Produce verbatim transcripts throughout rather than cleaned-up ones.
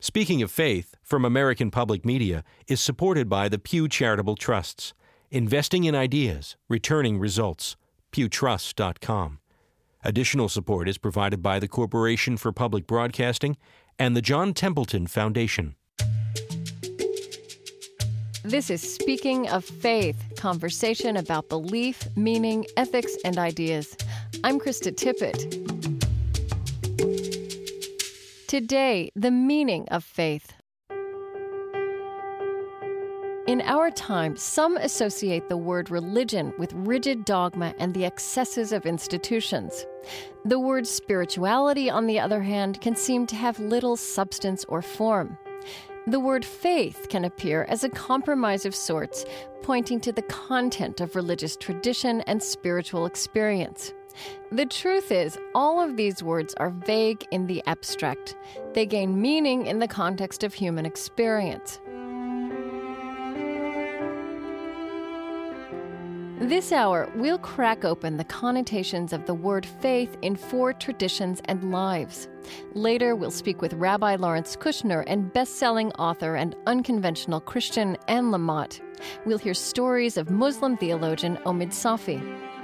Speaking of Faith from American Public Media is supported by the Pew Charitable Trusts. Investing in ideas, returning results. pew trust dot com. Additional support is provided by the Corporation for Public Broadcasting and the John Templeton Foundation. This is Speaking of Faith, conversation about belief, meaning, ethics, and ideas. I'm Krista Tippett. Today, the meaning of faith. In our time, some associate the word religion with rigid dogma and the excesses of institutions. The word spirituality, on the other hand, can seem to have little substance or form. The word faith can appear as a compromise of sorts, pointing to the content of religious tradition and spiritual experience. The truth is, all of these words are vague in the abstract. They gain meaning in the context of human experience. This hour, we'll crack open the connotations of the word faith in four traditions and lives. Later, we'll speak with Rabbi Lawrence Kushner and best-selling author and unconventional Christian Anne Lamott. We'll hear stories of Muslim theologian Omid Safi.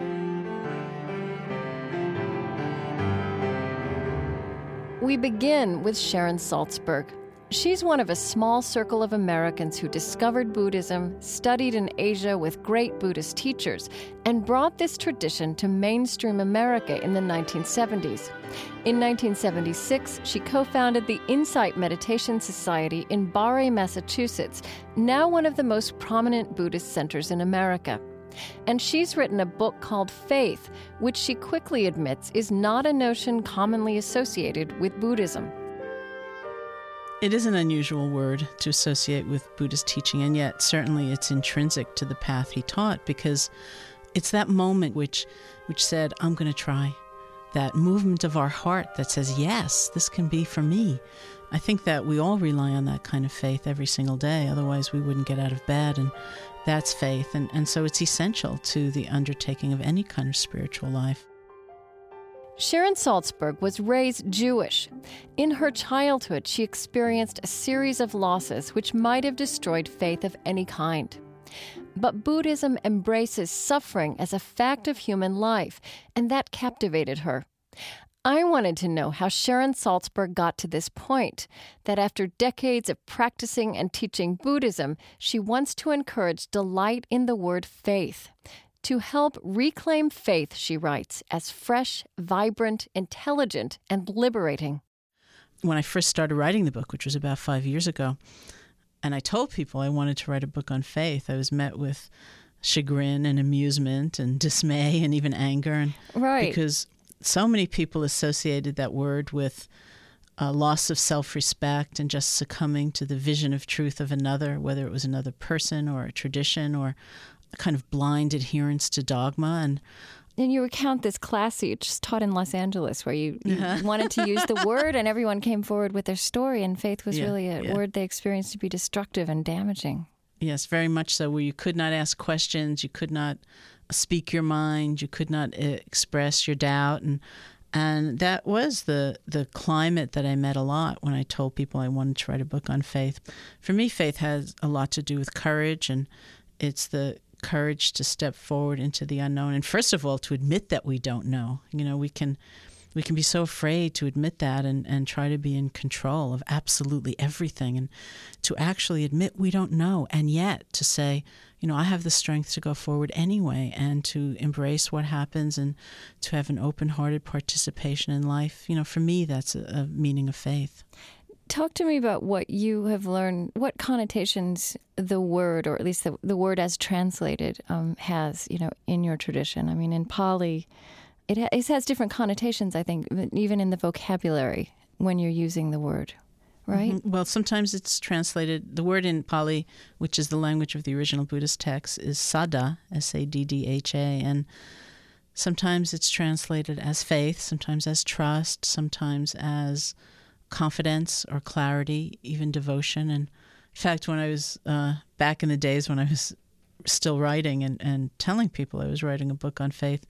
We begin with Sharon Salzberg. She's one of a small circle of Americans who discovered Buddhism, studied in Asia with great Buddhist teachers, and brought this tradition to mainstream America in the nineteen seventies. In nineteen seventy-six, she co-founded the Insight Meditation Society in Barre, Massachusetts, now one of the most prominent Buddhist centers in America. And she's written a book called Faith, which she quickly admits is not a notion commonly associated with Buddhism. It is an unusual word to associate with Buddhist teaching, and yet certainly it's intrinsic to the path he taught, because it's that moment which which said, I'm going to try. That movement of our heart that says, yes, this can be for me. I think that we all rely on that kind of faith every single day. Otherwise, we wouldn't get out of bed, and that's faith. And, and so it's essential to the undertaking of any kind of spiritual life. Sharon Salzberg was raised Jewish. In her childhood, she experienced a series of losses which might have destroyed faith of any kind. But Buddhism embraces suffering as a fact of human life, and that captivated her. I wanted to know how Sharon Salzberg got to this point, that after decades of practicing and teaching Buddhism, she wants to encourage delight in the word faith. To help reclaim faith, she writes, as fresh, vibrant, intelligent, and liberating. When I first started writing the book, which was about five years ago, and I told people I wanted to write a book on faith, I was met with chagrin and amusement and dismay and even anger. And right. Because so many people associated that word with a loss of self-respect and just succumbing to the vision of truth of another, whether it was another person or a tradition or a kind of blind adherence to dogma. And And you recount this class you just taught in Los Angeles where you, you wanted to use the word and everyone came forward with their story, and faith was yeah, really a yeah. word they experienced to be destructive and damaging. Yes, very much so, where you could not ask questions, you could not speak your mind, you could not uh, express your doubt. And and that was the, the climate that I met a lot when I told people I wanted to write a book on faith. For me, faith has a lot to do with courage, and it's the courage to step forward into the unknown, and first of all to admit that we don't know. You know, we can we can be so afraid to admit that and, and try to be in control of absolutely everything, and to actually admit we don't know, and yet to say, you know, I have the strength to go forward anyway, and to embrace what happens and to have an open-hearted participation in life. You know, for me, that's a, a meaning of faith. Talk to me about what you have learned, what connotations the word, or at least the, the word as translated, um, has, you know, in your tradition. I mean, in Pali, it, ha- it has different connotations, I think, even in the vocabulary when you're using the word, right? Mm-hmm. Well, sometimes it's translated, the word in Pali, which is the language of the original Buddhist text, is saddha, S A D D H A, and sometimes it's translated as faith, sometimes as trust, sometimes as confidence or clarity, even devotion. And in fact, when I was uh, back in the days when I was still writing and, and telling people I was writing a book on faith,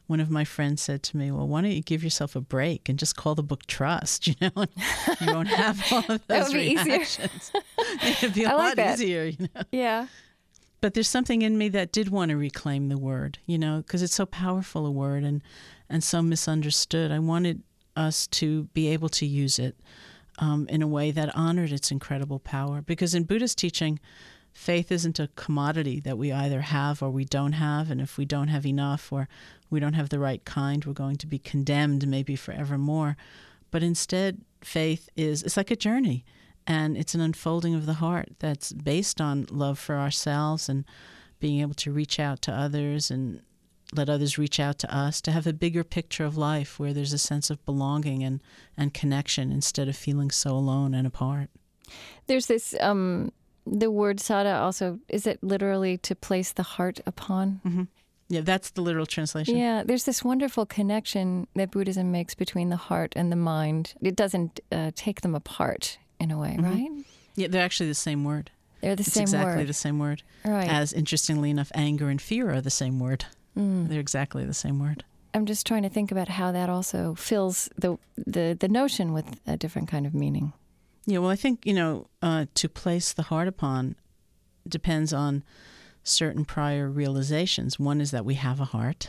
one of my friends said to me, well, why don't you give yourself a break and just call the book Trust, you know? You won't have all of those that would be reactions. It'd be a I lot like that. easier, you know? Yeah. But there's something in me that did want to reclaim the word, you know, because it's so powerful a word and, and so misunderstood. I wanted us to be able to use it um, in a way that honored its incredible power. Because in Buddhist teaching, faith isn't a commodity that we either have or we don't have. And if we don't have enough or we don't have the right kind, we're going to be condemned maybe forevermore. But instead, faith is, it's like a journey. And it's an unfolding of the heart that's based on love for ourselves and being able to reach out to others and let others reach out to us, to have a bigger picture of life where there's a sense of belonging and, and connection instead of feeling so alone and apart. There's this, um, the word sada also, is it literally to place the heart upon? Mm-hmm. Yeah, that's the literal translation. Yeah, there's this wonderful connection that Buddhism makes between the heart and the mind. It doesn't uh, take them apart. In a way, mm-hmm. right? Yeah, they're actually the same word. They're the it's same exactly word. exactly the same word. Right. As, interestingly enough, anger and fear are the same word. Mm. They're exactly the same word. I'm just trying to think about how that also fills the the, the notion with a different kind of meaning. Yeah, well, I think, you know, uh, to place the heart upon depends on certain prior realizations. One is that we have a heart.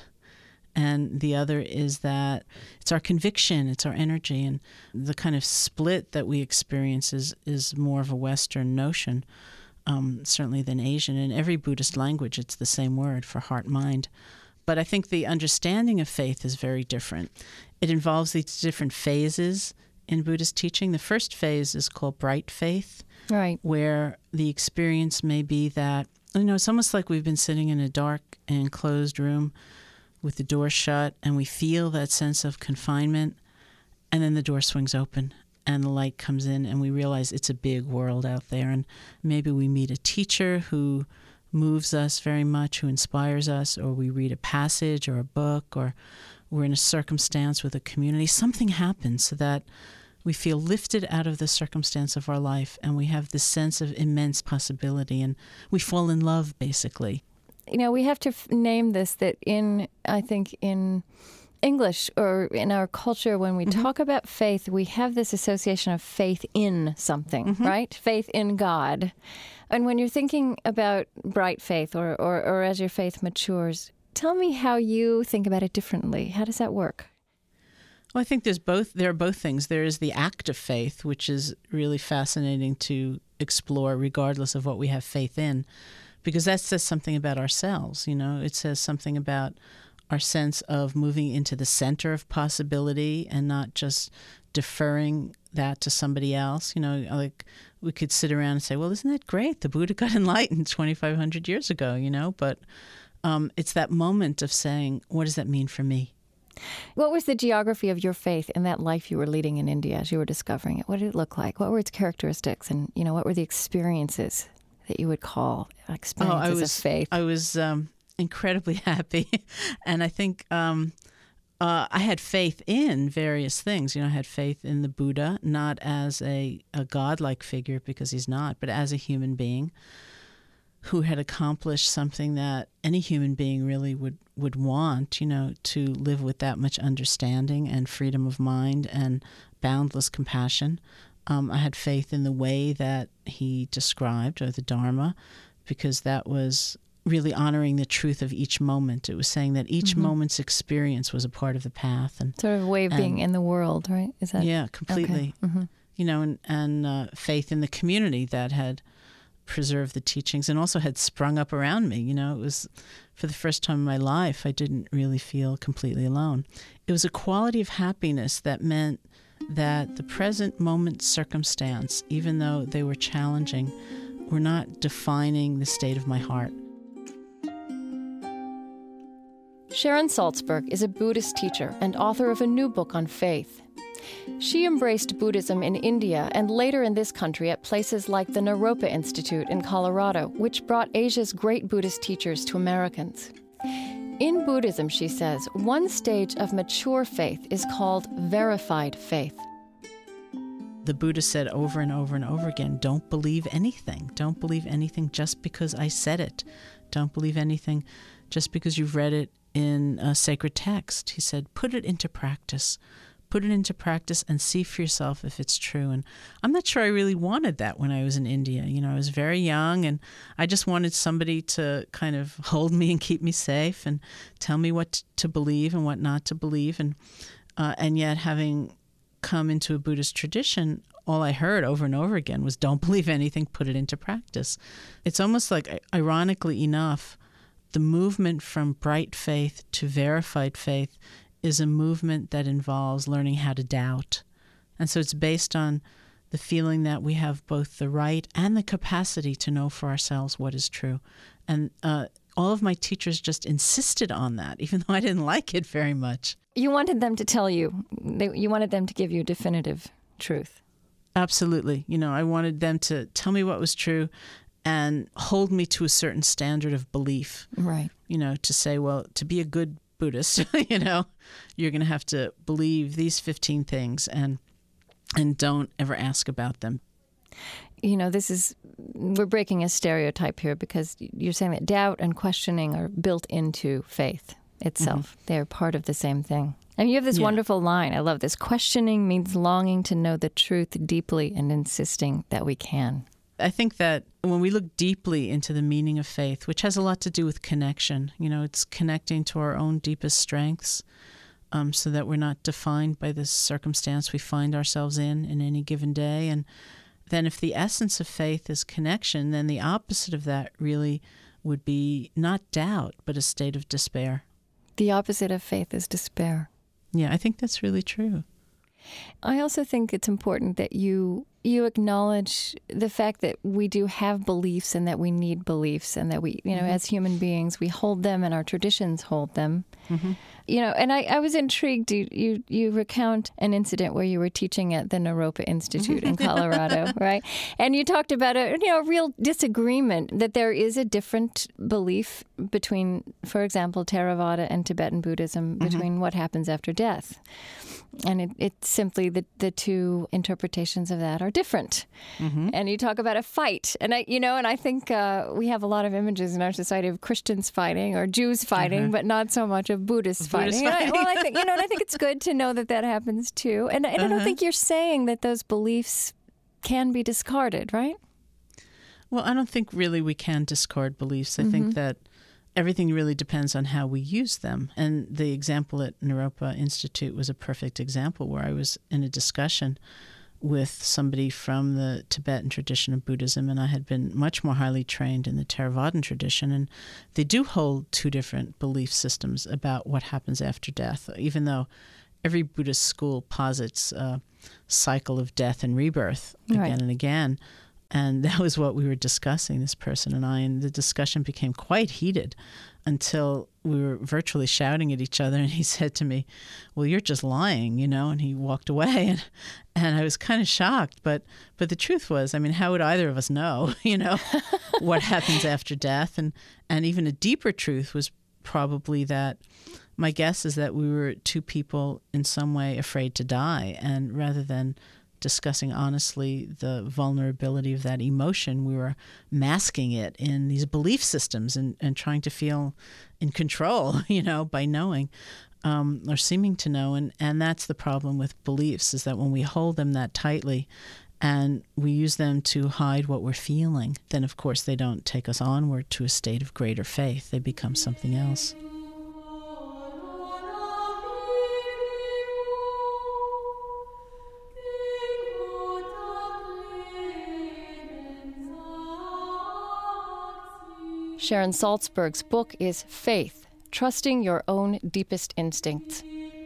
And the other is that it's our conviction, it's our energy. And the kind of split that we experience is, is more of a Western notion, um, certainly than Asian. In every Buddhist language, it's the same word for heart, mind. But I think the understanding of faith is very different. It involves these different phases in Buddhist teaching. The first phase is called bright faith, right, where the experience may be that, you know, it's almost like we've been sitting in a dark and closed room with the door shut, and we feel that sense of confinement, and then the door swings open, and the light comes in, and we realize it's a big world out there, and maybe we meet a teacher who moves us very much, who inspires us, or we read a passage or a book, or we're in a circumstance with a community. Something happens so that we feel lifted out of the circumstance of our life, and we have this sense of immense possibility, and we fall in love, basically. You know, we have to f- name this that in, I think, in English or in our culture, when we mm-hmm. talk about faith, we have this association of faith in something, mm-hmm. right? Faith in God. And when you're thinking about bright faith or, or, or as your faith matures, tell me how you think about it differently. How does that work? Well, I think there's both. There are both things. There is the act of faith, which is really fascinating to explore regardless of what we have faith in. Because that says something about ourselves, you know. It says something about our sense of moving into the center of possibility and not just deferring that to somebody else. You know, like we could sit around and say, well, isn't that great? The Buddha got enlightened twenty-five hundred years ago, you know. But um, it's that moment of saying, what does that mean for me? What was the geography of your faith in that life you were leading in India as you were discovering it? What did it look like? What were its characteristics? And, you know, what were the experiences that you would call experiences oh, I was, of faith? I was um, incredibly happy. And I think um, uh, I had faith in various things. You know, I had faith in the Buddha, not as a, a godlike figure, because he's not, but as a human being who had accomplished something that any human being really would, would want, you know, to live with that much understanding and freedom of mind and boundless compassion. Um, I had faith in the way that he described, or the Dharma, because that was really honoring the truth of each moment. It was saying that each mm-hmm. moment's experience was a part of the path. And sort of a way of and, being in the world, right? Is that yeah, completely. Okay. Mm-hmm. You know, and, and uh, faith in the community that had preserved the teachings and also had sprung up around me. You know, it was, for the first time in my life, I didn't really feel completely alone. It was a quality of happiness that meant that the present moment circumstance, even though they were challenging, were not defining the state of my heart. Sharon Salzberg is a Buddhist teacher and author of a new book on faith. She embraced Buddhism in India and later in this country at places like the Naropa Institute in Colorado, which brought Asia's great Buddhist teachers to Americans. In Buddhism, she says, one stage of mature faith is called verified faith. The Buddha said over and over and over again, don't believe anything. Don't believe anything just because I said it. Don't believe anything just because you've read it in a sacred text. He said, put it into practice. Put it into practice and see for yourself if it's true. And I'm not sure I really wanted that when I was in India. You know, I was very young, and I just wanted somebody to kind of hold me and keep me safe and tell me what to believe and what not to believe. And uh, and yet, having come into a Buddhist tradition, all I heard over and over again was, don't believe anything, put it into practice. It's almost like, ironically enough, the movement from bright faith to verified faith is a movement that involves learning how to doubt. And so it's based on the feeling that we have both the right and the capacity to know for ourselves what is true. And uh, all of my teachers just insisted on that, even though I didn't like it very much. You wanted them to tell you, they, you wanted them to give you definitive truth. Absolutely. You know, I wanted them to tell me what was true and hold me to a certain standard of belief. Right. You know, to say, well, to be a good Buddhist, you know, you're going to have to believe these fifteen things and and don't ever ask about them. You know, this is, we're breaking a stereotype here because you're saying that doubt and questioning are built into faith itself. Mm-hmm. They're part of the same thing. And you have this yeah. wonderful line. I love this. Questioning means longing to know the truth deeply and insisting that we can. I think that when we look deeply into the meaning of faith, which has a lot to do with connection, you know, it's connecting to our own deepest strengths um, so that we're not defined by the circumstance we find ourselves in in any given day. And then if the essence of faith is connection, then the opposite of that really would be not doubt, but a state of despair. The opposite of faith is despair. Yeah, I think that's really true. I also think it's important that you you acknowledge the fact that we do have beliefs and that we need beliefs and that we, you know, mm-hmm. as human beings, we hold them and our traditions hold them. Mm-hmm. You know, and I, I was intrigued. You, you you recount an incident where you were teaching at the Naropa Institute in Colorado, right? And you talked about a you know a real disagreement that there is a different belief between, for example, Theravada and Tibetan Buddhism mm-hmm. between what happens after death. And it, it's simply the, the two interpretations of that are different. Mm-hmm. And you talk about a fight. And I, you know, and I think uh, we have a lot of images in our society of Christians fighting or Jews fighting, mm-hmm. but not so much of Buddhists fighting. Buddhist fighting. And I, well, I think, you know, and I think it's good to know that that happens too. And, and uh-huh. I don't think you're saying that those beliefs can be discarded, right? Well, I don't think really we can discard beliefs. I mm-hmm. think that everything really depends on how we use them. And the example at Naropa Institute was a perfect example where I was in a discussion with somebody from the Tibetan tradition of Buddhism, and I had been much more highly trained in the Theravadan tradition, and they do hold two different belief systems about what happens after death, even though every Buddhist school posits a cycle of death and rebirth again right. and again. And that was what we were discussing, this person and I, and the discussion became quite heated until we were virtually shouting at each other. And he said to me, well, you're just lying, you know, and he walked away. And, and I was kind of shocked. But but the truth was, I mean, how would either of us know, you know, what happens after death? And, and even a deeper truth was probably that my guess is that we were two people in some way afraid to die. And rather than discussing honestly the vulnerability of that emotion, we were masking it in these belief systems and, and trying to feel in control, you know, by knowing um, or seeming to know. And, and that's the problem with beliefs, is that when we hold them that tightly and we use them to hide what we're feeling, then of course they don't take us onward to a state of greater faith. They become something else. Sharon Salzberg's book is Faith, Trusting Your Own Deepest Instincts.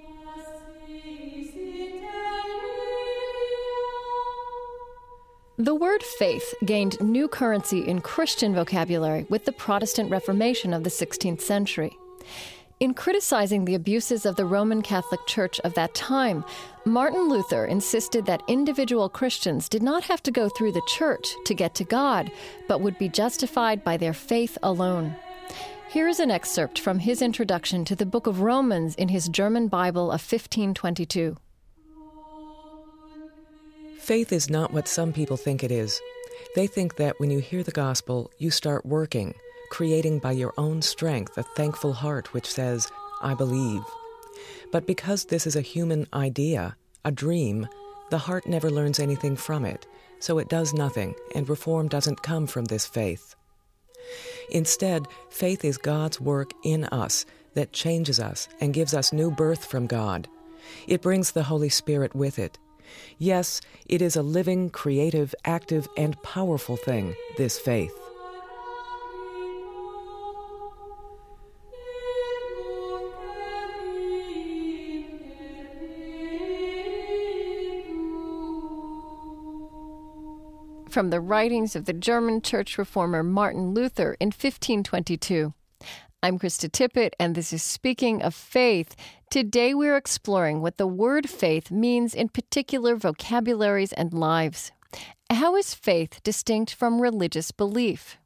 The word faith gained new currency in Christian vocabulary with the Protestant Reformation of the sixteenth century. In criticizing the abuses of the Roman Catholic Church of that time, Martin Luther insisted that individual Christians did not have to go through the church to get to God, but would be justified by their faith alone. Here is an excerpt from his introduction to the Book of Romans in his German Bible of fifteen twenty-two. Faith is not what some people think it is. They think that when you hear the gospel, you start working, creating by your own strength a thankful heart which says, I believe. But because this is a human idea, a dream, the heart never learns anything from it, so it does nothing, and reform doesn't come from this faith. Instead, faith is God's work in us that changes us and gives us new birth from God. It brings the Holy Spirit with it. Yes, it is a living, creative, active, and powerful thing, this faith. From the writings of the German church reformer Martin Luther in fifteen twenty-two. I'm Krista Tippett, and this is Speaking of Faith. Today we're exploring what the word faith means in particular vocabularies and lives. How is faith distinct from religious belief?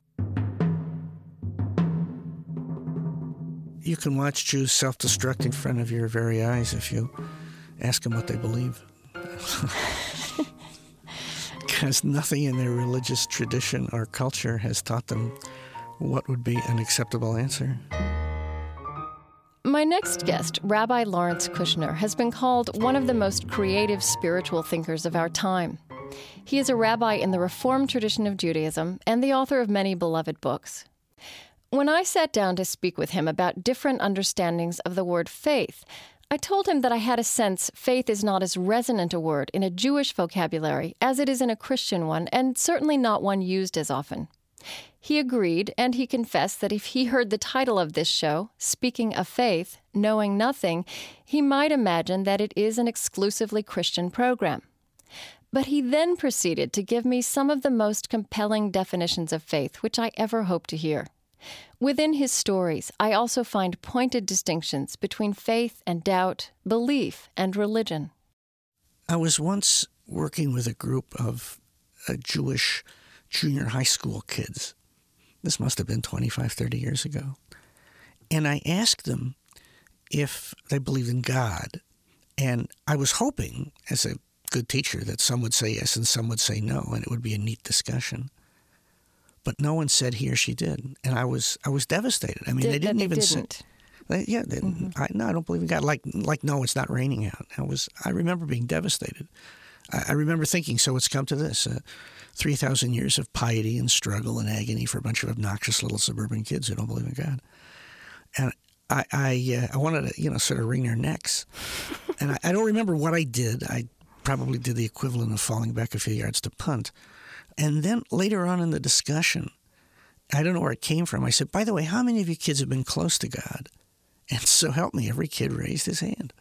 You can watch Jews self-destruct in front of your very eyes if you ask them what they believe. Because nothing in their religious tradition or culture has taught them what would be an acceptable answer. My next guest, Rabbi Lawrence Kushner, has been called one of the most creative spiritual thinkers of our time. He is a rabbi in the Reformed tradition of Judaism and the author of many beloved books. When I sat down to speak with him about different understandings of the word faith, I told him that I had a sense faith is not as resonant a word in a Jewish vocabulary as it is in a Christian one, and certainly not one used as often. He agreed, and he confessed that if he heard the title of this show, Speaking of Faith, Knowing Nothing, he might imagine that it is an exclusively Christian program. But he then proceeded to give me some of the most compelling definitions of faith which I ever hoped to hear. Within his stories, I also find pointed distinctions between faith and doubt, belief and religion. I was once working with a group of uh, Jewish junior high school kids. This must have been twenty-five, thirty years ago. And I asked them if they believed in God. And I was hoping, as a good teacher, that some would say yes and some would say no, and it would be a neat discussion. But no one said he or she did, and I was I was devastated. I mean, Did, they didn't they even didn't. say. They, yeah, they, Mm-hmm. I, no, I don't believe in God. Like like no, it's not raining out. I was I remember being devastated. I, I remember thinking, so it's come to this: uh, three thousand years of piety and struggle and agony for a bunch of obnoxious little suburban kids who don't believe in God. And I I, uh, I wanted to you know sort of wring their necks, and I, I don't remember what I did. I probably did the equivalent of falling back a few yards to punt. And then later on in the discussion, I don't know where it came from. I said, by the way, how many of you kids have been close to God? And so help me, every kid raised his hand.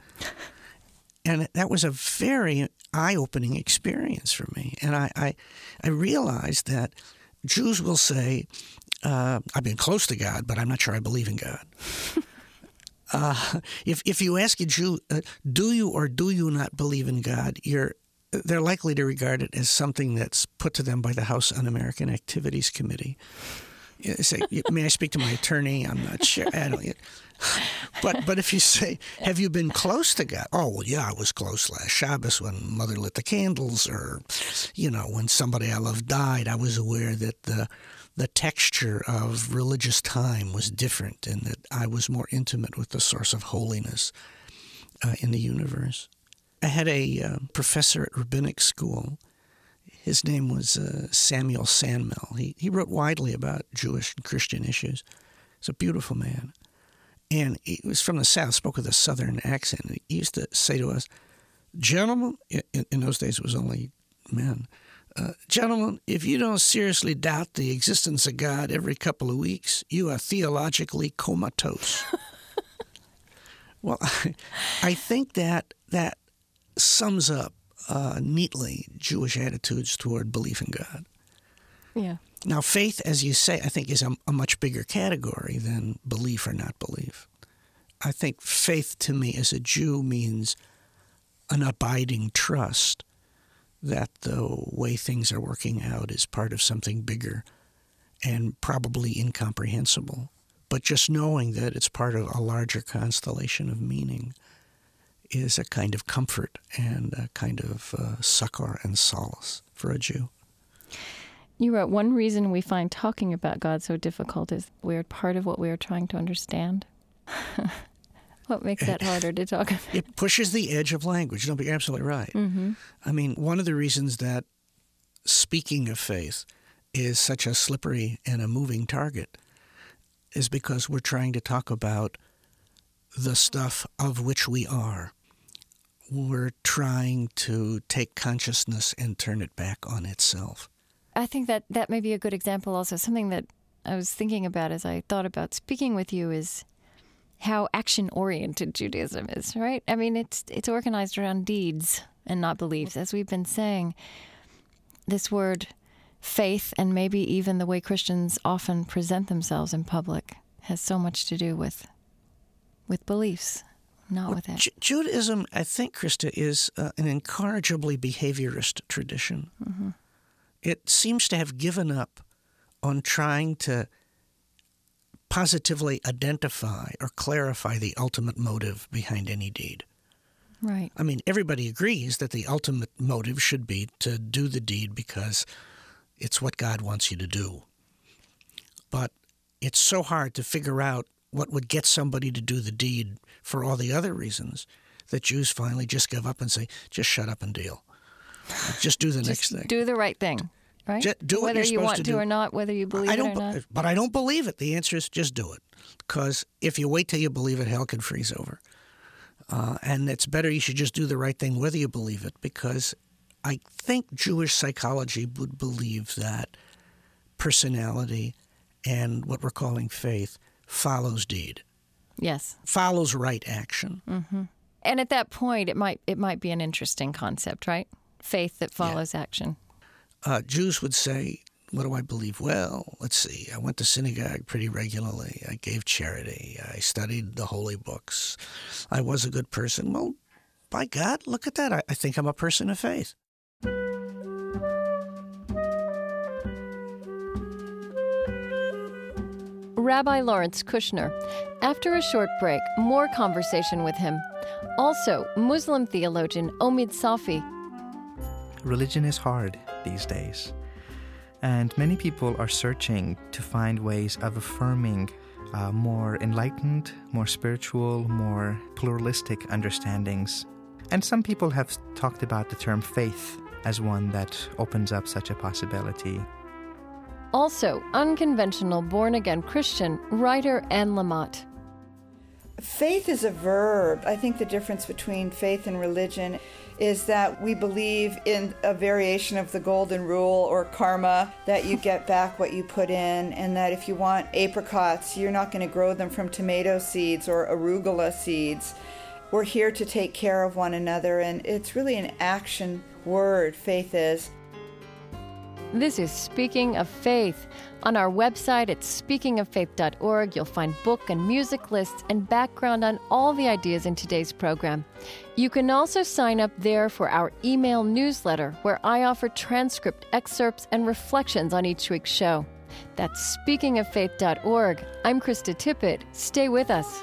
And that was a very eye-opening experience for me. And I, I, I realized that Jews will say, uh, I've been close to God, but I'm not sure I believe in God. uh, if, if you ask a Jew, uh, do you or do you not believe in God, you're they're likely to regard it as something that's put to them by the House Un-American Activities Committee. You say, may I speak to my attorney? I'm not sure. I don't, but but if you say, have you been close to God? Oh, well, yeah, I was close last Shabbos when Mother lit the candles, or, you know, when somebody I love died. I was aware that the the texture of religious time was different, and that I was more intimate with the source of holiness uh, in the universe. I had a uh, professor at rabbinic school. His name was uh, Samuel Sandmel. He he wrote widely about Jewish and Christian issues. He's a beautiful man. And he was from the South, spoke with a Southern accent. He used to say to us, gentlemen, in, in those days it was only men, uh, gentlemen, if you don't seriously doubt the existence of God every couple of weeks, you are theologically comatose. Well, I, I think that that sums up uh, neatly Jewish attitudes toward belief in God. Yeah. Now, faith, as you say, I think is a, a much bigger category than belief or not belief. I think faith to me as a Jew means an abiding trust that the way things are working out is part of something bigger and probably incomprehensible. But just knowing that it's part of a larger constellation of meaning is a kind of comfort and a kind of uh, succor and solace for a Jew. You wrote, one reason we find talking about God so difficult is we're part of what we are trying to understand. What makes that harder to talk about? It pushes the edge of language. No, but you're absolutely right. Mm-hmm. I mean, one of the reasons that speaking of faith is such a slippery and a moving target is because we're trying to talk about the stuff of which we are. We're trying to take consciousness and turn it back on itself. I think that that may be a good example also. Something that I was thinking about as I thought about speaking with you is how action-oriented Judaism is, right? I mean, it's it's organized around deeds and not beliefs. As we've been saying, this word faith, and maybe even the way Christians often present themselves in public, has so much to do with with beliefs, not well, with it. Ju- Judaism, I think, Krista, is uh, an incorrigibly behaviorist tradition. Mm-hmm. It seems to have given up on trying to positively identify or clarify the ultimate motive behind any deed. Right. I mean, everybody agrees that the ultimate motive should be to do the deed because it's what God wants you to do. But it's so hard to figure out what would get somebody to do the deed for all the other reasons that Jews finally just give up and say, just shut up and deal. Just do the Just next thing. Do the right thing, right? Just do what whether you're you supposed want to to, do. or not, whether you believe I it don't, or not. But I don't believe it. The answer is just do it. Because if you wait till you believe it, hell can freeze over. Uh, and it's better you should just do the right thing whether you believe it, because I think Jewish psychology would believe that personality and what we're calling faith follows deed. Yes. Follows right action. Mm-hmm. And at that point, it might it might be an interesting concept, right? Faith that follows yeah. action. Uh, Jews would say, what do I believe? Well, let's see. I went to synagogue pretty regularly. I gave charity. I studied the holy books. I was a good person. Well, by God, look at that. I, I think I'm a person of faith. Rabbi Lawrence Kushner. After a short break, more conversation with him. Also, Muslim theologian Omid Safi. Religion is hard these days, and many people are searching to find ways of affirming uh, more enlightened, more spiritual, more pluralistic understandings. And some people have talked about the term faith as one that opens up such a possibility. Also, unconventional born-again Christian writer Anne Lamott. Faith is a verb. I think the difference between faith and religion is that we believe in a variation of the golden rule or karma, that you get back what you put in, and that if you want apricots, you're not going to grow them from tomato seeds or arugula seeds. We're here to take care of one another, and it's really an action word, faith is. This is Speaking of Faith. On our website at speaking of faith dot org, you'll find book and music lists and background on all the ideas in today's program. You can also sign up there for our email newsletter, where I offer transcript excerpts and reflections on each week's show. That's speaking of faith dot org. I'm Krista Tippett. Stay with us.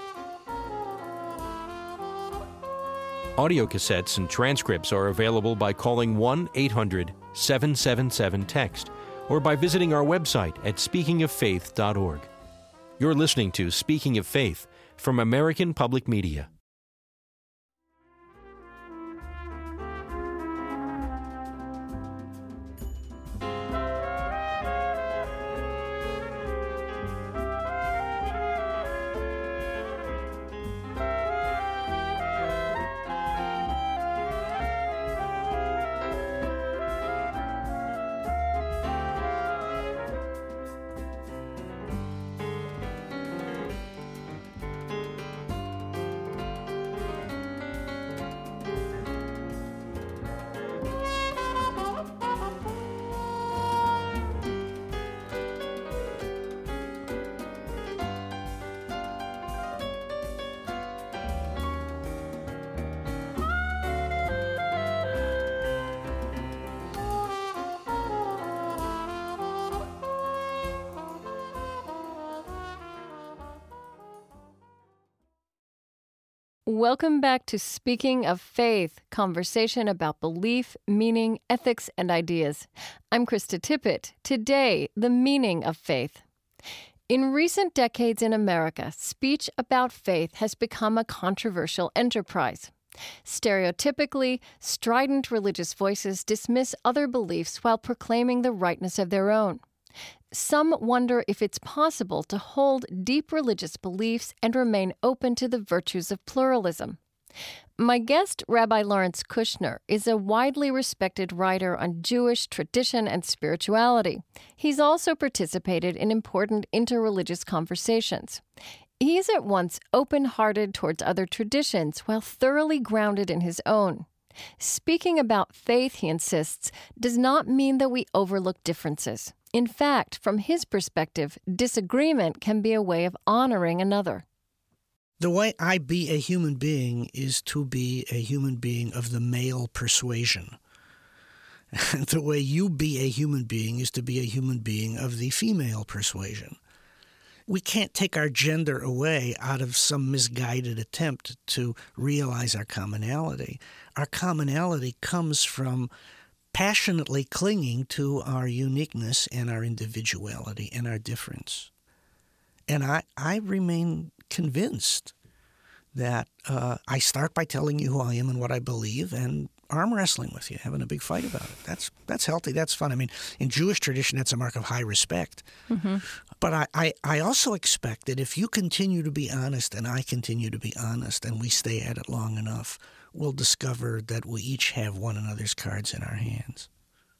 Audio cassettes and transcripts are available by calling one eight hundred seven seven seven text or by visiting our website at speaking of faith dot org. You're listening to Speaking of Faith from American Public Media. Welcome back to Speaking of Faith, conversation about belief, meaning, ethics, and ideas. I'm Krista Tippett. Today, the meaning of faith. In recent decades in America, speech about faith has become a controversial enterprise. Stereotypically, strident religious voices dismiss other beliefs while proclaiming the rightness of their own. Some wonder if it's possible to hold deep religious beliefs and remain open to the virtues of pluralism. My guest, Rabbi Lawrence Kushner, is a widely respected writer on Jewish tradition and spirituality. He's also participated in important interreligious conversations. He is at once open-hearted towards other traditions while thoroughly grounded in his own. Speaking about faith, he insists, does not mean that we overlook differences. In fact, from his perspective, disagreement can be a way of honoring another. The way I be a human being is to be a human being of the male persuasion. And the way you be a human being is to be a human being of the female persuasion. We can't take our gender away out of some misguided attempt to realize our commonality. Our commonality comes from passionately clinging to our uniqueness and our individuality and our difference. And I, I remain convinced that uh, I start by telling you who I am and what I believe and arm wrestling with you, having a big fight about it. That's that's healthy. That's fun. I mean, in Jewish tradition, that's a mark of high respect. Mm-hmm. But I, I, I also expect that if you continue to be honest and I continue to be honest and we stay at it long enough, we'll discover that we each have one another's cards in our hands.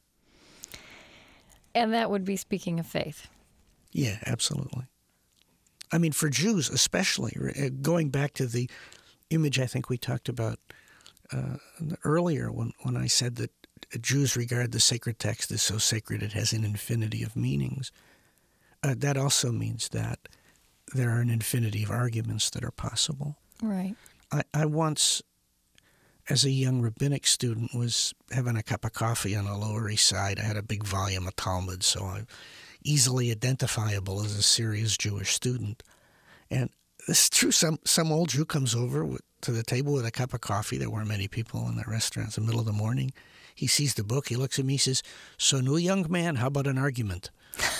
And that would be speaking of faith. Yeah, absolutely. I mean, for Jews especially, going back to the image I think we talked about uh, earlier when, when I said that Jews regard the sacred text as so sacred it has an infinity of meanings, uh, that also means that there are an infinity of arguments that are possible. Right. I, I once, as a young rabbinic student, was having a cup of coffee on the Lower East Side. I had a big volume of Talmud, so I'm easily identifiable as a serious Jewish student. And this is true. Some some old Jew comes over with, to the table with a cup of coffee. There weren't many people in the restaurant. It's the middle of the morning. He sees the book. He looks at me. He says, "So, new young man, how about an argument?"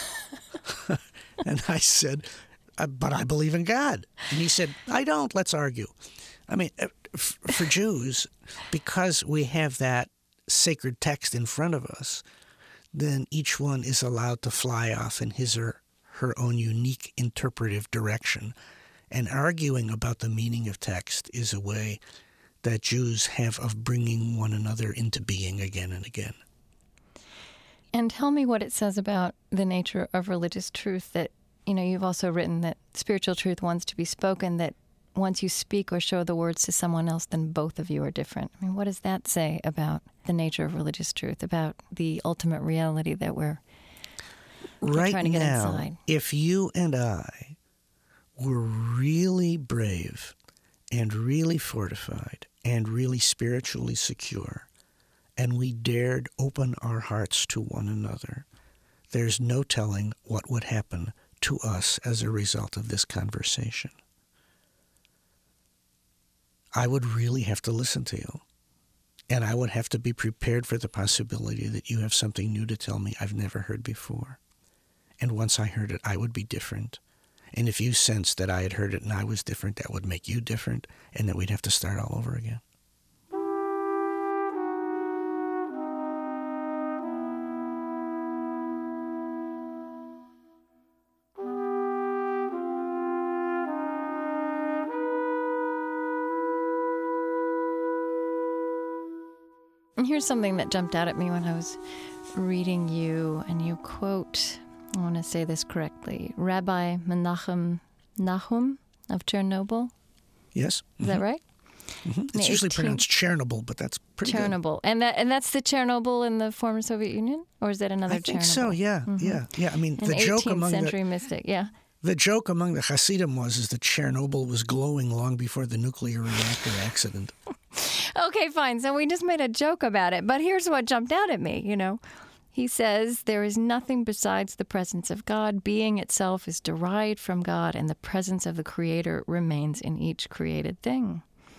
And I said, "But I believe in God." And he said, "I don't. Let's argue." I mean, for Jews, because we have that sacred text in front of us, then each one is allowed to fly off in his or her own unique interpretive direction. And arguing about the meaning of text is a way that Jews have of bringing one another into being again and again. And tell me what it says about the nature of religious truth that, you know, you've also written that spiritual truth wants to be spoken, that once you speak or show the words to someone else, then both of you are different. I mean, what does that say about the nature of religious truth, about the ultimate reality that we're, right we're trying to get now, inside? If you and I were really brave and really fortified and really spiritually secure, and we dared open our hearts to one another, there's no telling what would happen to us as a result of this conversation. I would really have to listen to you. And I would have to be prepared for the possibility that you have something new to tell me I've never heard before. And once I heard it, I would be different. And if you sensed that I had heard it and I was different, that would make you different, and that we'd have to start all over again. And here's something that jumped out at me when I was reading you, and you quote, I want to say this correctly, Rabbi Menachem Nahum of Chernobyl. Yes. Is mm-hmm. that right? Mm-hmm. It's usually pronounced Chernobyl, but that's pretty Chernobyl. good. And that and that's the Chernobyl in the former Soviet Union? Or is that another Chernobyl? I think Chernobyl? so, yeah. Mm-hmm. Yeah. Yeah. I mean, An the joke among century the mystic, yeah. The joke among the Hasidim was is that Chernobyl was glowing long before the nuclear reactor accident. Okay, fine. So we just made a joke about it. But here's what jumped out at me, you know. He says, there is nothing besides the presence of God. Being itself is derived from God, and the presence of the Creator remains in each created thing.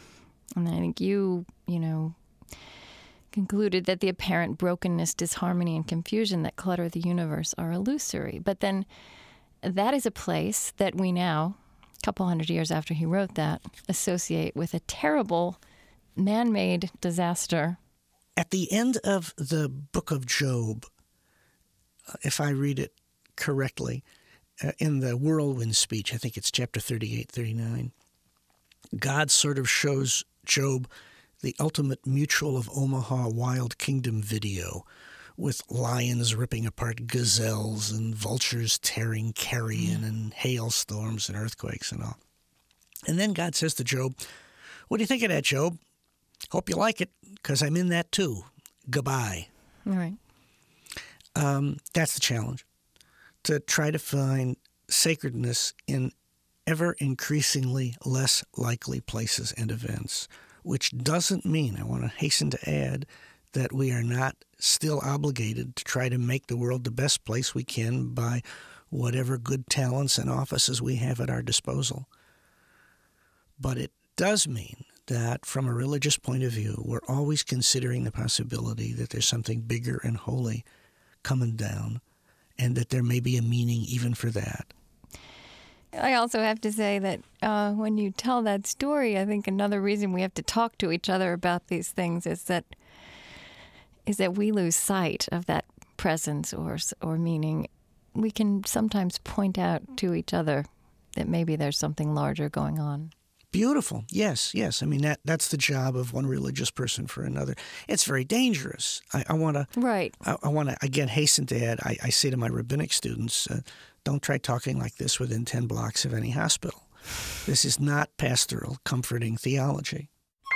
And I think you, you know, concluded that the apparent brokenness, disharmony, and confusion that clutter the universe are illusory. But then that is a place that we now, a couple hundred years after he wrote that, associate with a terrible man-made disaster. At the end of the book of Job, if I read it correctly, uh, in the whirlwind speech, I think it's chapter thirty-eight, thirty-nine, God sort of shows Job the ultimate Mutual of Omaha Wild Kingdom video with lions ripping apart gazelles and vultures tearing carrion and hailstorms and earthquakes and all. And then God says to Job, what do you think of that, Job? Hope you like it, because I'm in that too. Goodbye. All right. Um, that's the challenge, to try to find sacredness in ever increasingly less likely places and events, which doesn't mean, I want to hasten to add, that we are not still obligated to try to make the world the best place we can by whatever good talents and offices we have at our disposal. But it does mean that from a religious point of view, we're always considering the possibility that there's something bigger and holy coming down, and that there may be a meaning even for that. I also have to say that uh, when you tell that story, I think another reason we have to talk to each other about these things is that is that we lose sight of that presence or or meaning. We can sometimes point out to each other that maybe there's something larger going on. Beautiful. Yes, yes. I mean, that that's the job of one religious person for another. It's very dangerous. I, I want to right. I, I want to, again, hasten to add, I, I say to my rabbinic students, uh, don't try talking like this within ten blocks of any hospital. This is not pastoral, comforting theology.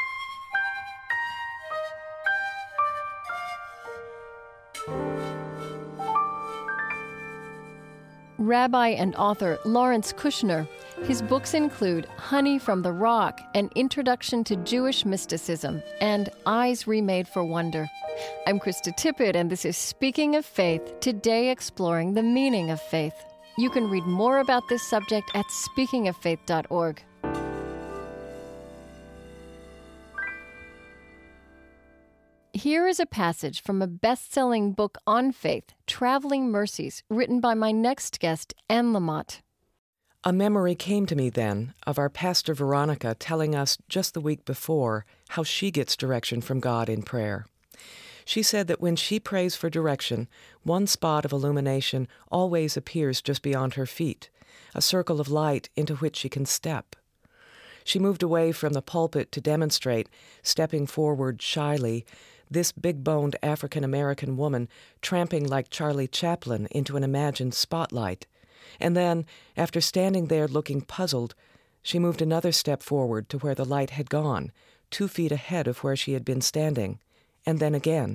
Rabbi and author Lawrence Kushner. His books include Honey from the Rock, An Introduction to Jewish Mysticism, and Eyes Remade for Wonder. I'm Krista Tippett, and this is Speaking of Faith, today exploring the meaning of faith. You can read more about this subject at speaking of faith dot org. Here is a passage from a best-selling book on faith, Traveling Mercies, written by my next guest, Anne Lamott. A memory came to me then of our pastor Veronica telling us just the week before how she gets direction from God in prayer. She said that when she prays for direction, one spot of illumination always appears just beyond her feet, a circle of light into which she can step. She moved away from the pulpit to demonstrate, stepping forward shyly, this big-boned African-American woman tramping like Charlie Chaplin into an imagined spotlight. And then, after standing there looking puzzled, she moved another step forward to where the light had gone, two feet ahead of where she had been standing, and then again.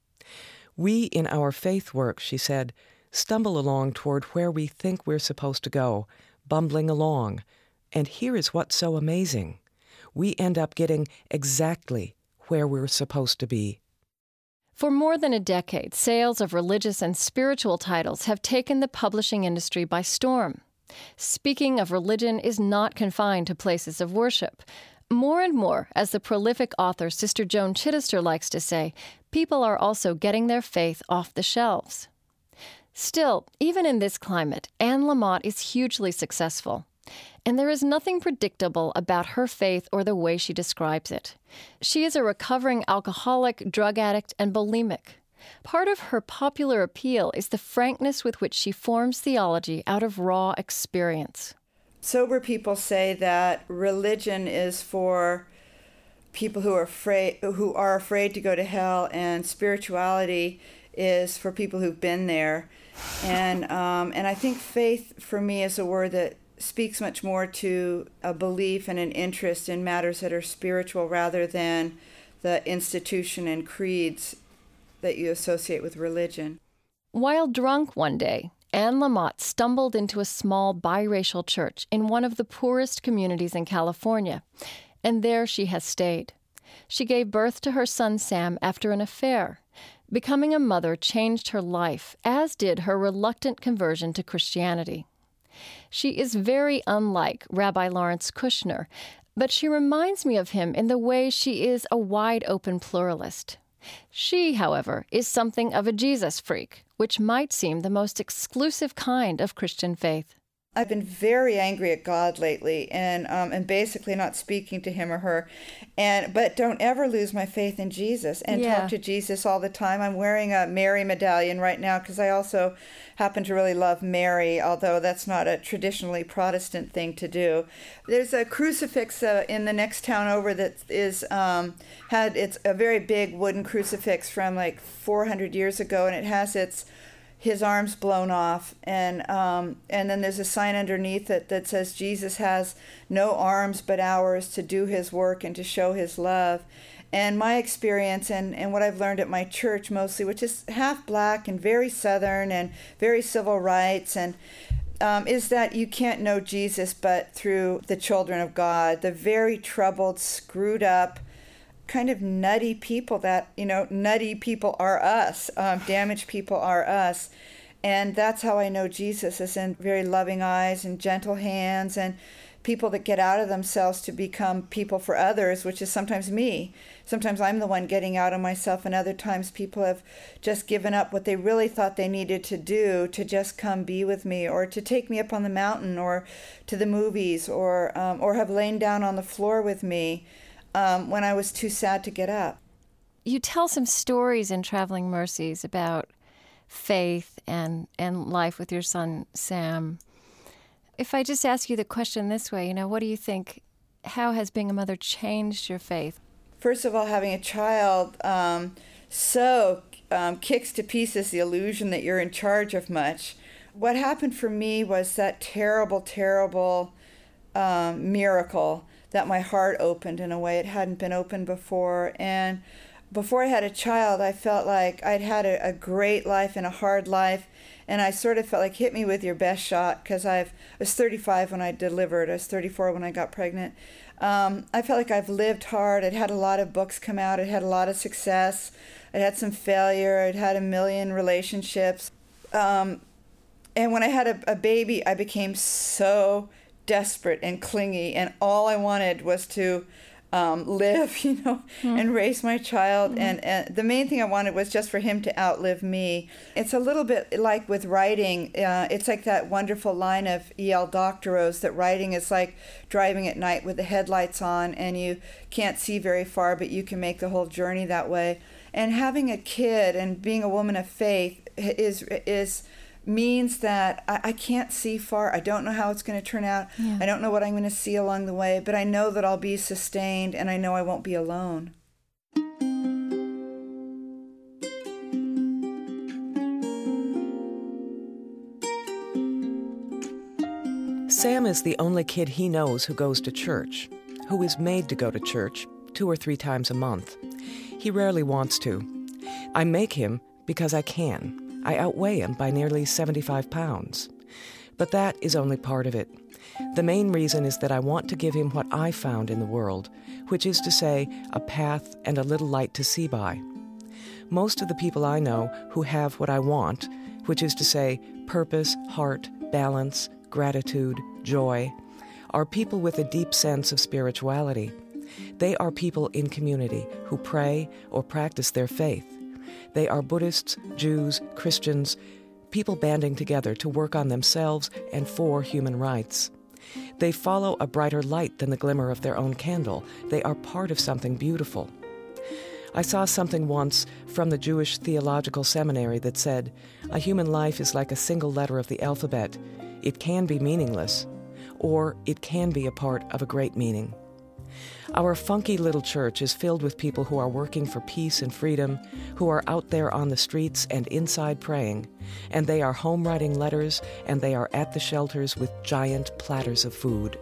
We, in our faith work, she said, stumble along toward where we think we're supposed to go, bumbling along. And here is what's so amazing. We end up getting exactly where we're supposed to be. For more than a decade, sales of religious and spiritual titles have taken the publishing industry by storm. Speaking of religion is not confined to places of worship. More and more, as the prolific author Sister Joan Chittister likes to say, people are also getting their faith off the shelves. Still, even in this climate, Anne Lamott is hugely successful. And there is nothing predictable about her faith or the way she describes it. She is a recovering alcoholic, drug addict, and bulimic. Part of her popular appeal is the frankness with which she forms theology out of raw experience. Sober people say that religion is for people who are afraid, who are afraid to go to hell, and spirituality is for people who've been there. And um, and I think faith for me is a word that speaks much more to a belief and an interest in matters that are spiritual rather than the institution and creeds that you associate with religion. While drunk one day, Anne Lamott stumbled into a small biracial church in one of the poorest communities in California, and there she has stayed. She gave birth to her son Sam after an affair. Becoming a mother changed her life, as did her reluctant conversion to Christianity. She is very unlike Rabbi Lawrence Kushner, but she reminds me of him in the way she is a wide-open pluralist. She, however, is something of a Jesus freak, which might seem the most exclusive kind of Christian faith. I've been very angry at God lately, and um, and basically not speaking to him or her, and but don't ever lose my faith in Jesus and Yeah. talk to Jesus all the time. I'm wearing a Mary medallion right now because I also happen to really love Mary, although that's not a traditionally Protestant thing to do. There's a crucifix uh, in the next town over that is um, had it's a very big wooden crucifix from like four hundred years ago, and it has its his arms blown off, and um, and then there's a sign underneath it that says Jesus has no arms but ours to do his work and to show his love. And my experience and, and what I've learned at my church mostly, which is half black and very Southern and very civil rights, and um, is that you can't know Jesus but through the children of God, the very troubled, screwed up, kind of nutty people that, you know, nutty people are us, um, damaged people are us. And that's how I know Jesus, is in very loving eyes and gentle hands and people that get out of themselves to become people for others, which is sometimes me. Sometimes I'm the one getting out of myself, and other times people have just given up what they really thought they needed to do to just come be with me, or to take me up on the mountain, or to the movies, or um, or have lain down on the floor with me Um, when I was too sad to get up. You tell some stories in Traveling Mercies about faith and, and life with your son, Sam. If I just ask you the question this way, you know, what do you think, how has being a mother changed your faith? First of all, having a child um, so um, kicks to pieces the illusion that you're in charge of much. What happened for me was that terrible, terrible um, miracle that my heart opened in a way it hadn't been opened before. And before I had a child, I felt like I'd had a, a great life and a hard life, and I sort of felt like, hit me with your best shot, because I've I was thirty-five when I delivered. I was thirty-four when I got pregnant. Um, I felt like I've lived hard. I'd had a lot of books come out. I'd had a lot of success. I'd had some failure. I'd had a million relationships. Um, and when I had a, a baby, I became so desperate and clingy, and all I wanted was to um, live, you know, mm. and raise my child. Mm. And, and the main thing I wanted was just for him to outlive me. It's a little bit like with writing. Uh, it's like that wonderful line of E L Doctorow's, that writing is like driving at night with the headlights on, and you can't see very far, but you can make the whole journey that way. And having a kid and being a woman of faith is is means that I, I can't see far. I don't know how it's going to turn out. Yeah. I don't know what I'm going to see along the way, but I know that I'll be sustained, and I know I won't be alone. Sam is the only kid he knows who goes to church, who is made to go to church two or three times a month. He rarely wants to. I make him because I can. I outweigh him by nearly seventy-five pounds. But that is only part of it. The main reason is that I want to give him what I found in the world, which is to say, a path and a little light to see by. Most of the people I know who have what I want, which is to say, purpose, heart, balance, gratitude, joy, are people with a deep sense of spirituality. They are people in community who pray or practice their faith. They are Buddhists, Jews, Christians, people banding together to work on themselves and for human rights. They follow a brighter light than the glimmer of their own candle. They are part of something beautiful. I saw something once from the Jewish Theological Seminary that said, a human life is like a single letter of the alphabet. It can be meaningless, or it can be a part of a great meaning. Our funky little church is filled with people who are working for peace and freedom, who are out there on the streets and inside praying, and they are home writing letters, and they are at the shelters with giant platters of food.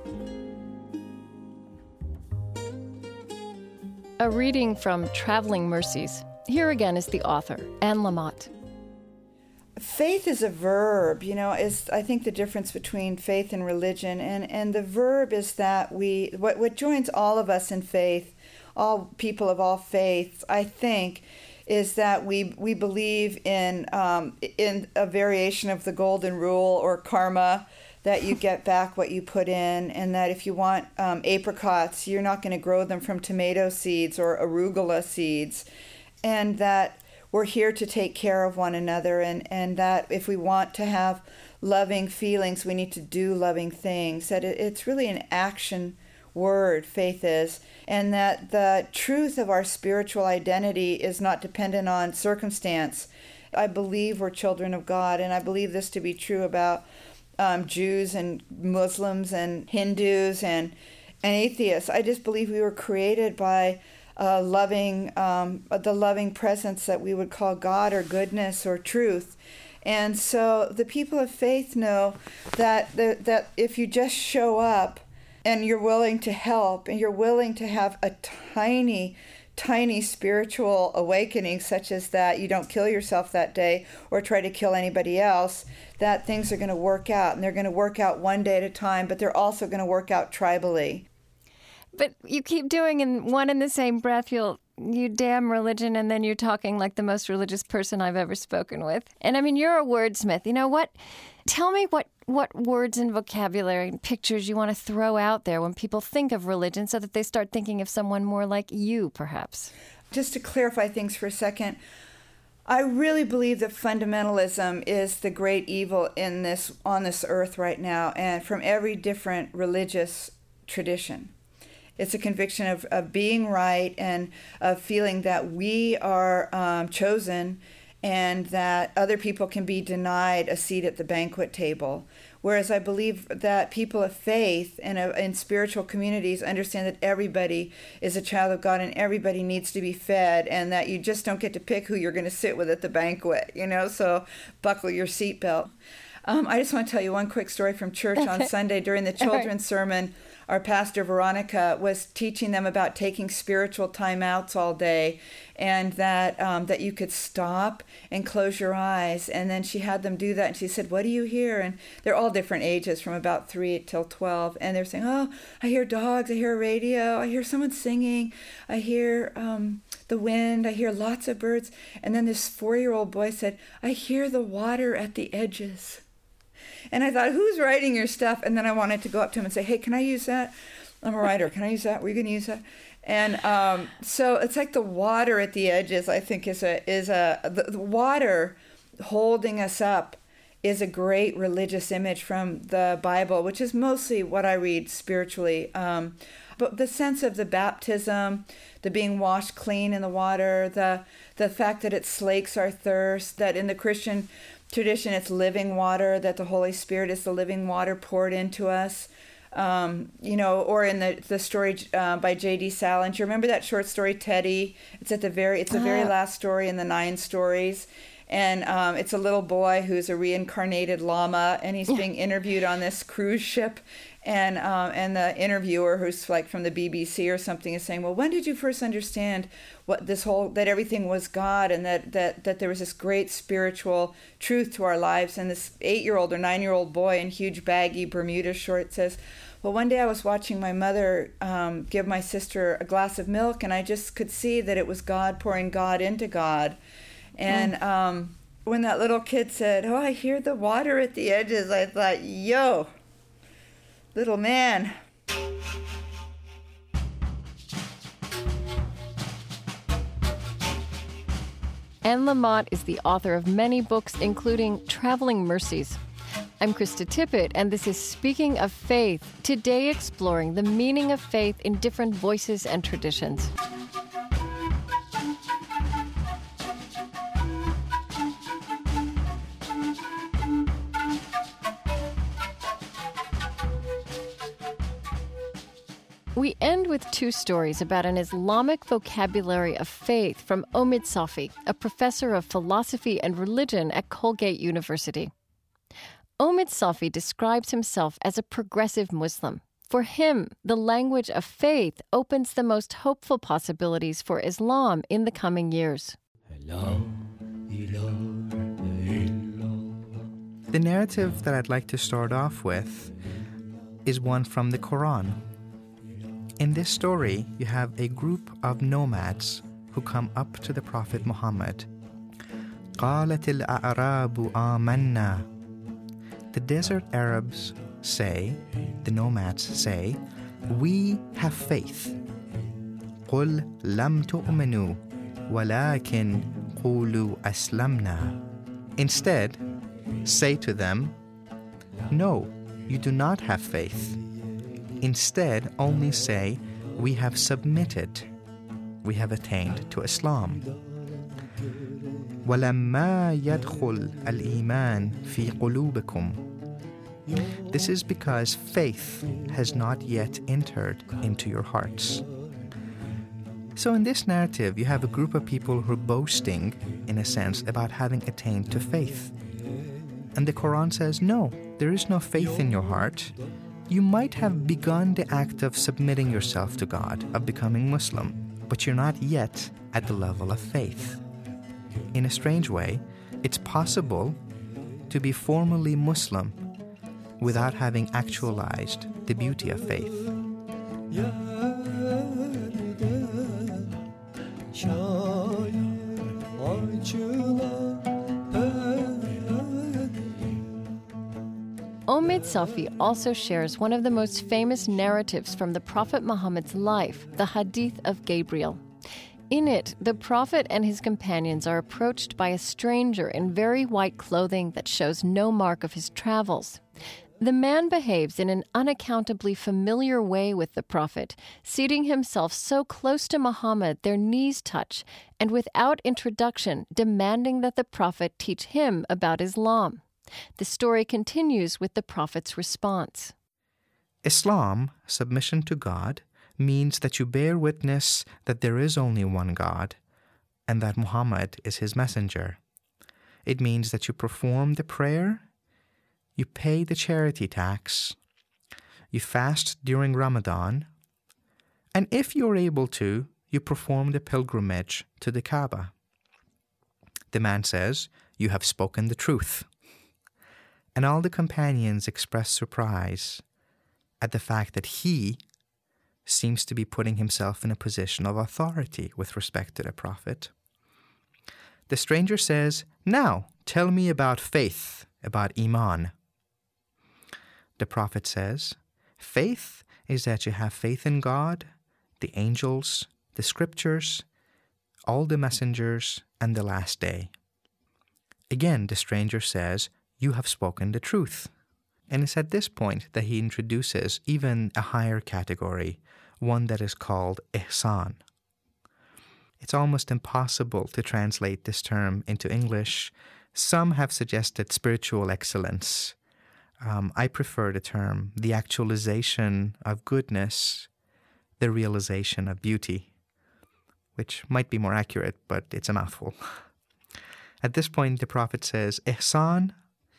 A reading from Traveling Mercies. Here again is the author, Anne Lamott. Faith is a verb, you know, is I think the difference between faith and religion. And, and the verb is that we, what, what joins all of us in faith, all people of all faiths, I think, is that we we believe in um, in a variation of the golden rule or karma, that you get back what you put in, and that if you want um, apricots, you're not going to grow them from tomato seeds or arugula seeds, and that we're here to take care of one another, and, and that if we want to have loving feelings, we need to do loving things, that it, it's really an action word, faith is, and that the truth of our spiritual identity is not dependent on circumstance. I believe we're children of God, and I believe this to be true about um, Jews and Muslims and Hindus and, and atheists. I just believe we were created by a loving, um, the loving presence that we would call God or goodness or truth. And so the people of faith know that the, that if you just show up and you're willing to help and you're willing to have a tiny, tiny spiritual awakening such as that, you don't kill yourself that day or try to kill anybody else, that things are going to work out. And they're going to work out one day at a time, but they're also going to work out tribally. But you keep doing in one in the same breath, you'll you damn religion, and then you're talking like the most religious person I've ever spoken with. And I mean, you're a wordsmith. You know what? Tell me what, what words and vocabulary and pictures you want to throw out there when people think of religion so that they start thinking of someone more like you, perhaps. Just to clarify things for a second, I really believe that fundamentalism is the great evil in this on this earth right now, and from every different religious tradition. It's a conviction of, of being right and of feeling that we are um, chosen and that other people can be denied a seat at the banquet table. Whereas I believe that people of faith and uh, in spiritual communities understand that everybody is a child of God and everybody needs to be fed, and that you just don't get to pick who you're going to sit with at the banquet, you know, so buckle your seatbelt. Um, I just want to tell you one quick story from church on Sunday during the children's sermon. Our pastor, Veronica, was teaching them about taking spiritual timeouts all day, and that um, that you could stop and close your eyes. And then she had them do that, and she said, "What do you hear?" And they're all different ages, from about three till twelve. And they're saying, "Oh, I hear dogs, I hear a radio, I hear someone singing, I hear um, the wind, I hear lots of birds." And then this four-year-old boy said, "I hear the water at the edges." And I thought, who's writing your stuff? And then I wanted to go up to him and say, "Hey, can I use that? I'm a writer. Can I use that? Were you going to use that?" And um, so it's like the water at the edges, I think, is a, is a the, the water holding us up is a great religious image from the Bible, which is mostly what I read spiritually. Um, but the sense of the baptism, the being washed clean in the water, the the fact that it slakes our thirst, that in the Christian tradition, it's living water, that the Holy Spirit is the living water poured into us. Um, you know, or in the the story uh, by J D Salinger. Remember that short story, Teddy? It's at the very, it's the very last story in the nine stories. And um, it's a little boy who's a reincarnated llama, and he's being interviewed on this cruise ship. And um, and the interviewer, who's like from the B B C or something, is saying, "Well, when did you first understand what this whole, that everything was God, and that, that, that there was this great spiritual truth to our lives?" And this eight-year-old or nine-year-old boy in huge baggy Bermuda shorts says, "Well, one day I was watching my mother um, give my sister a glass of milk, and I just could see that it was God pouring God into God." And um, when that little kid said, "Oh, I hear the water at the edges," I thought, yo, little man. Anne Lamott is the author of many books, including Traveling Mercies. I'm Krista Tippett, and this is Speaking of Faith, today exploring the meaning of faith in different voices and traditions. We end with two stories about an Islamic vocabulary of faith from Omid Safi, a professor of philosophy and religion at Colgate University. Omid Safi describes himself as a progressive Muslim. For him, the language of faith opens the most hopeful possibilities for Islam in the coming years. The narrative that I'd like to start off with is one from the Quran. In this story, you have a group of nomads who come up to the Prophet Muhammad. قَالَتِ الْأَعْرَابُ آمَنَّا. The desert Arabs say, the nomads say, we have faith. قُلْ لَمْ تُؤْمِنُوا وَلَكِنْ قُولُوا أَسْلَمْنَا. Instead, say to them, no, you do not have faith. Instead, only say, we have submitted. We have attained to Islam. وَلَمَّا يَدْخُلْ الْإِيمَانِ فِي قُلُوبِكُمْ. This is because faith has not yet entered into your hearts. So in this narrative, you have a group of people who are boasting, in a sense, about having attained to faith. And the Quran says, no, there is no faith in your heart. You might have begun the act of submitting yourself to God, of becoming Muslim, but you're not yet at the level of faith. In a strange way, it's possible to be formally Muslim without having actualized the beauty of faith. Omid Safi also shares one of the most famous narratives from the Prophet Muhammad's life, the Hadith of Gabriel. In it, the Prophet and his companions are approached by a stranger in very white clothing that shows no mark of his travels. The man behaves in an unaccountably familiar way with the Prophet, seating himself so close to Muhammad their knees touch, and without introduction demanding that the Prophet teach him about Islam. The story continues with the Prophet's response. Islam, submission to God, means that you bear witness that there is only one God and that Muhammad is his messenger. It means that you perform the prayer, you pay the charity tax, you fast during Ramadan, and if you're able to, you perform the pilgrimage to the Kaaba. The man says, you have spoken the truth. And all the companions express surprise at the fact that he seems to be putting himself in a position of authority with respect to the Prophet. The stranger says, now tell me about faith, about Iman. The Prophet says, faith is that you have faith in God, the angels, the scriptures, all the messengers, and the last day. Again, the stranger says, you have spoken the truth. And it's at this point that he introduces even a higher category, one that is called ihsan. It's almost impossible to translate this term into English. Some have suggested spiritual excellence. Um, I prefer the term the actualization of goodness, the realization of beauty, which might be more accurate, but it's a mouthful. At this point, the Prophet says, ihsan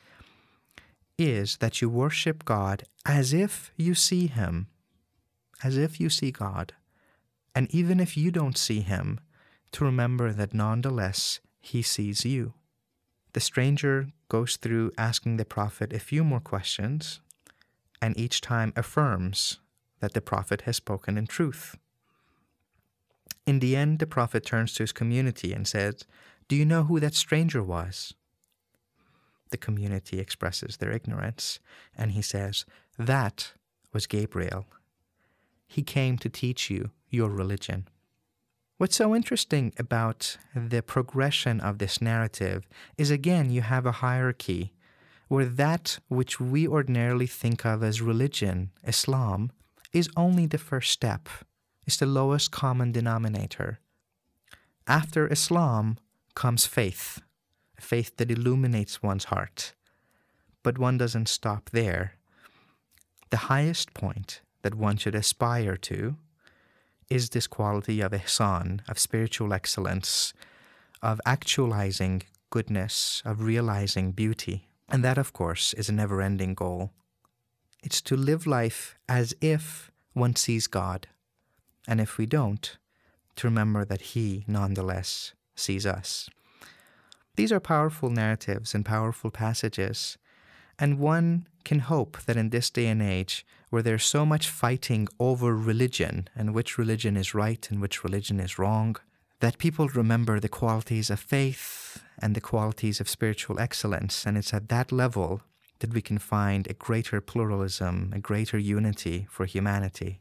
is that you worship God as if you see Him, as if you see God, and even if you don't see Him, to remember that nonetheless He sees you. The stranger goes through asking the Prophet a few more questions, and each time affirms that the Prophet has spoken in truth. In the end, the Prophet turns to his community and says, do you know who that stranger was? The community expresses their ignorance, and he says, that was Gabriel. He came to teach you your religion. What's so interesting about the progression of this narrative is, again, you have a hierarchy where that which we ordinarily think of as religion, Islam, is only the first step, is the lowest common denominator. After Islam comes faith, a faith that illuminates one's heart. But one doesn't stop there. The highest point that one should aspire to is this quality of ihsan, of spiritual excellence, of actualizing goodness, of realizing beauty. And that, of course, is a never-ending goal. It's to live life as if one sees God, and if we don't, to remember that He, nonetheless, sees us. These are powerful narratives and powerful passages, and one can hope that in this day and age, where there's so much fighting over religion and which religion is right and which religion is wrong, that people remember the qualities of faith and the qualities of spiritual excellence, and it's at that level that we can find a greater pluralism, a greater unity for humanity.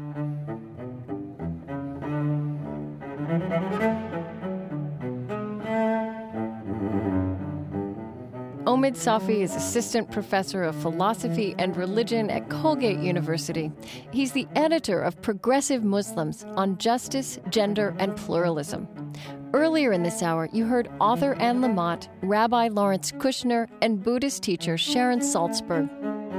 Omid Safi is Assistant Professor of Philosophy and Religion at Colgate University. He's the editor of Progressive Muslims on Justice, Gender, and Pluralism. Earlier in this hour, you heard author Anne Lamott, Rabbi Lawrence Kushner, and Buddhist teacher Sharon Salzberg.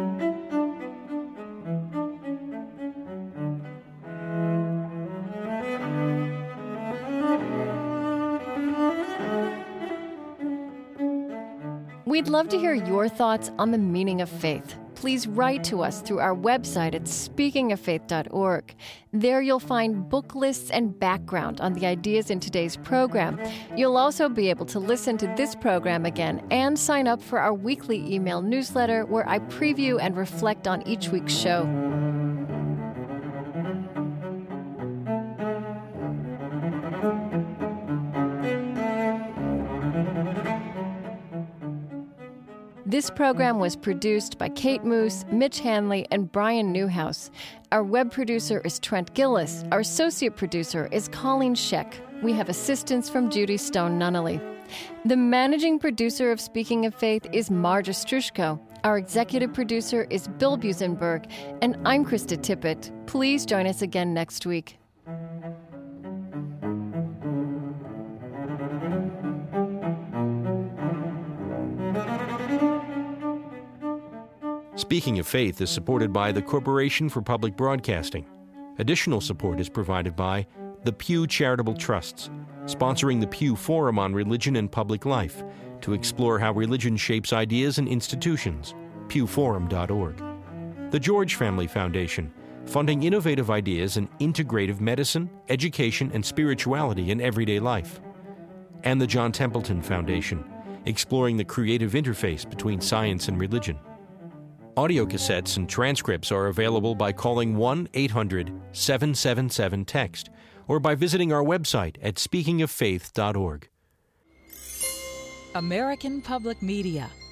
We'd love to hear your thoughts on the meaning of faith. Please write to us through our website at speaking of faith dot org. There you'll find book lists and background on the ideas in today's program. You'll also be able to listen to this program again and sign up for our weekly email newsletter where I preview and reflect on each week's show. This program was produced by Kate Moose, Mitch Hanley, and Brian Newhouse. Our web producer is Trent Gillis. Our associate producer is Colleen Scheck. We have assistance from Judy Stone Nunnally. The managing producer of Speaking of Faith is Marja Strushko. Our executive producer is Bill Busenberg. And I'm Krista Tippett. Please join us again next week. Speaking of Faith is supported by the Corporation for Public Broadcasting. Additional support is provided by the Pew Charitable Trusts, sponsoring the Pew Forum on Religion and Public Life to explore how religion shapes ideas and institutions, pew forum dot org. The George Family Foundation, funding innovative ideas in integrative medicine, education, and spirituality in everyday life. And the John Templeton Foundation, exploring the creative interface between science and religion. Audio cassettes and transcripts are available by calling one eight hundred seven seven seven text or by visiting our website at speaking of faith dot org. American Public Media